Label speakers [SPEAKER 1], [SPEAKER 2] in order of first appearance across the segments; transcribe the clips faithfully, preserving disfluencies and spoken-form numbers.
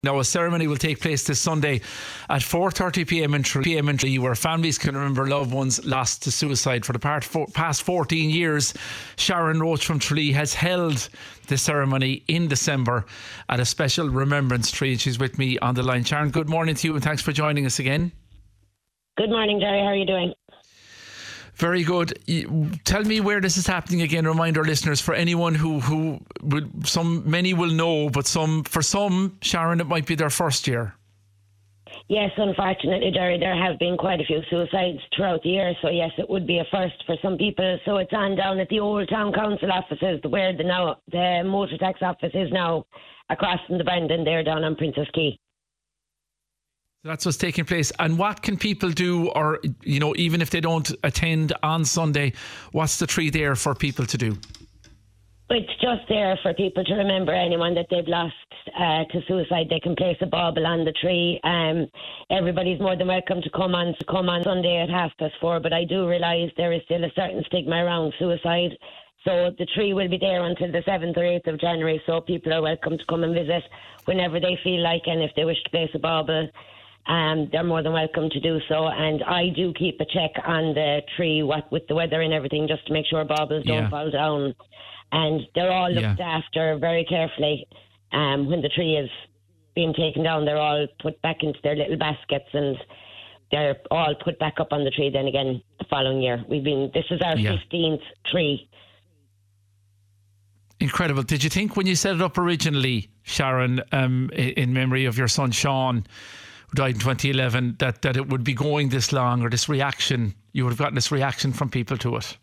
[SPEAKER 1] Now, a ceremony will take place this Sunday at four thirty p m in Tralee, where families can remember loved ones lost to suicide. For the past fourteen years, Sharon Roach from Tralee has held the ceremony in December at a special remembrance tree. She's with me on the line. Sharon, good morning to you and thanks for joining us again.
[SPEAKER 2] Good morning, Jerry. How are you doing?
[SPEAKER 1] Very good. Tell me where this is happening again. Remind our listeners, for anyone who who will, some many will know, but some for some, Sharon, it might be their first year.
[SPEAKER 2] Yes, unfortunately, Jerry, there have been quite a few suicides throughout the year. So yes, it would be a first for some people. So it's on down at the old town council offices, where the now the motor tax office is now, across from the Brandon there down on Princess Quay.
[SPEAKER 1] That's what's taking place. And what can people do, or, you know, even if they don't attend on Sunday, what's the tree there for people to do?
[SPEAKER 2] It's just there for people to remember anyone that they've lost uh, to suicide. They can place a bauble on the tree. Um, everybody's more than welcome to come on to come on Sunday at half past four. But I do realise there is still a certain stigma around suicide. So the tree will be there until the seventh or eighth of January. So people are welcome to come and visit whenever they feel like, and if they wish to place a bauble, Um, they're more than welcome to do so. And I do keep a check on the tree, what with the weather and everything, just to make sure baubles
[SPEAKER 1] yeah.
[SPEAKER 2] don't fall down. And they're all looked
[SPEAKER 1] yeah.
[SPEAKER 2] after very carefully. Um, when the tree is being taken down, they're all put back into their little baskets, and they're all put back up on the tree then again the following year. We've been this is our yeah. fifteenth tree.
[SPEAKER 1] Incredible. Did you think when you set it up originally, Sharon, um, in memory of your son Sean, who died in twenty eleven, that, that it would be going this long, or this reaction, you would have gotten this reaction from people to it?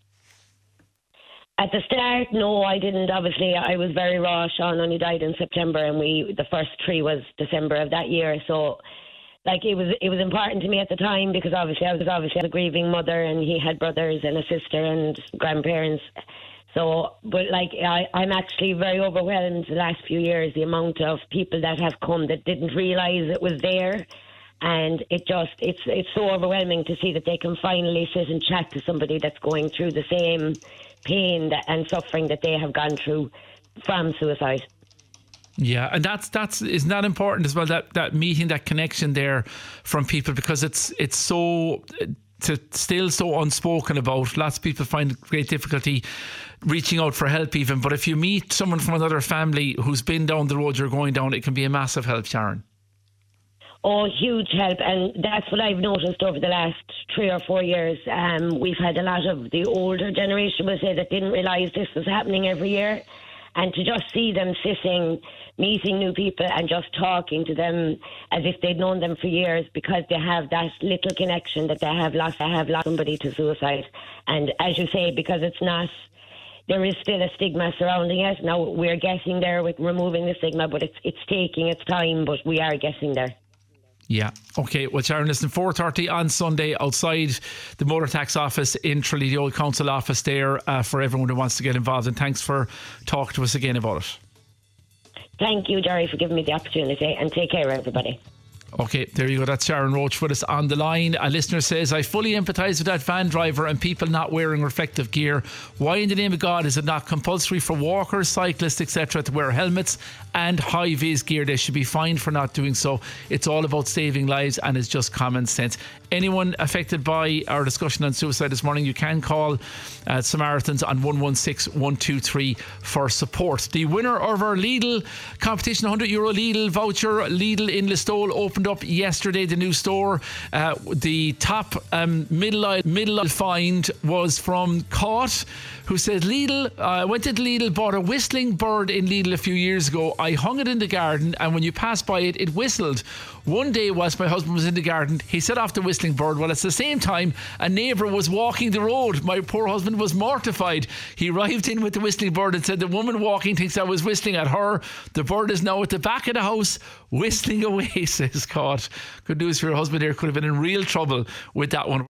[SPEAKER 2] At the start, no, I didn't. Obviously, I was very raw. Sean only died in September, and we the first tree was December of that year. So, like, it was it was important to me at the time, because obviously I was obviously a grieving mother, and he had brothers and a sister and grandparents. So, but like, I, I'm actually very overwhelmed the last few years, the amount of people that have come that didn't realise it was there. And it just, it's it's so overwhelming to see that they can finally sit and chat to somebody that's going through the same pain that, and suffering that they have gone through from suicide.
[SPEAKER 1] Yeah, and that's that's isn't that important as well, that that meeting, that connection there from people, because it's it's so to still so unspoken about. Lots of people find great difficulty reaching out for help even, but if you meet someone from another family who's been down the road you're going down, it can be a massive help, Sharon.
[SPEAKER 2] Oh, huge help. And that's what I've noticed over the last three or four years. Um, we've had a lot of the older generation, will say, that didn't realise this was happening every year. And to just see them sitting, meeting new people and just talking to them as if they'd known them for years, because they have that little connection that they have lost, they have lost somebody to suicide. And as you say, because it's not, there is still a stigma surrounding it. Now, we're getting there with removing the stigma, but it's it's taking its time, but we are getting there.
[SPEAKER 1] Yeah. Okay. Well, Sharon, listen, four thirty on Sunday outside the motor tax office in Tralee, the old council office there, uh, for everyone who wants to get involved. And thanks for talking to us again about it.
[SPEAKER 2] Thank you, Jerry, for giving me the opportunity, and take care, everybody.
[SPEAKER 1] Okay, there you go. That's Sharon Roach with us on the line. A listener says, I fully empathise with that van driver and people not wearing reflective gear. Why in the name of God is it not compulsory for walkers, cyclists, et cetera to wear helmets and high-vis gear? They should be fined for not doing so. It's all about saving lives and it's just common sense. Anyone affected by our discussion on suicide this morning, you can call uh, Samaritans on one one six, one two three for support. The winner of our Lidl competition, one hundred euro Lidl voucher, Lidl in Listowel, opened up yesterday, the new store. Uh, the top um, middle aisle, middle aisle find was from Caught, who said, Lidl, I uh, went to Lidl, bought a whistling bird in Lidl a few years ago. I hung it in the garden, and when you passed by it, it whistled. One day whilst my husband was in the garden, he set off the whistling bird, while at the same time a neighbour was walking the road. My poor husband was mortified. He arrived in with the whistling bird and said, the woman walking thinks I was whistling at her. The bird is now at the back of the house whistling away, says Caught. Good news for your husband here, could have been in real trouble with that one.